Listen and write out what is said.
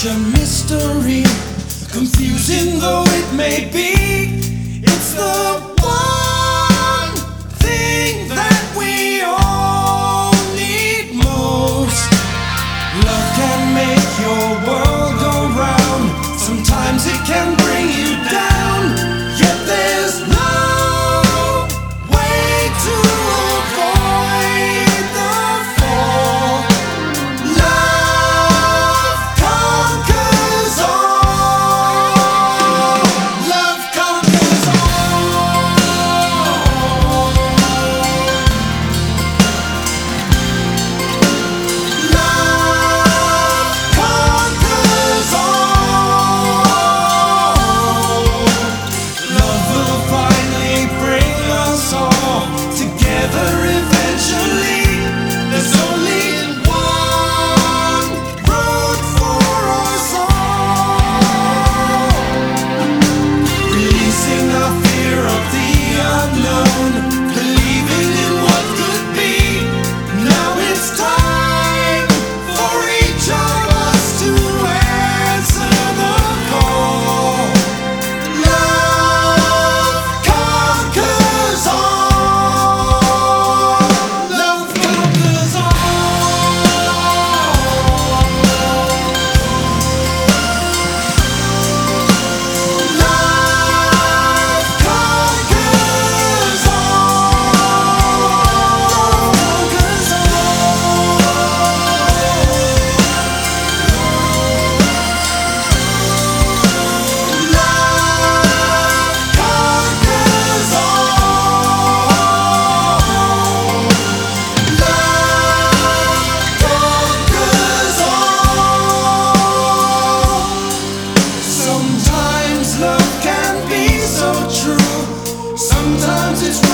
a mystery, confusing though it may be. It's the one thing that we all need most. Love can make your world go round. Sometimes it can bring you down, yet there's no way to avoid the fall. Love conquers all. Love conquers all. Love conquers all. Love will finally bring us all together eventually. There's only one road for us all. Releasing our fear of the unknown, believing in what could be. Now it's time for each of us to answer the call. Love conquers all. Love conquers all. Love conquers Sometimes love can be so true. Sometimes it's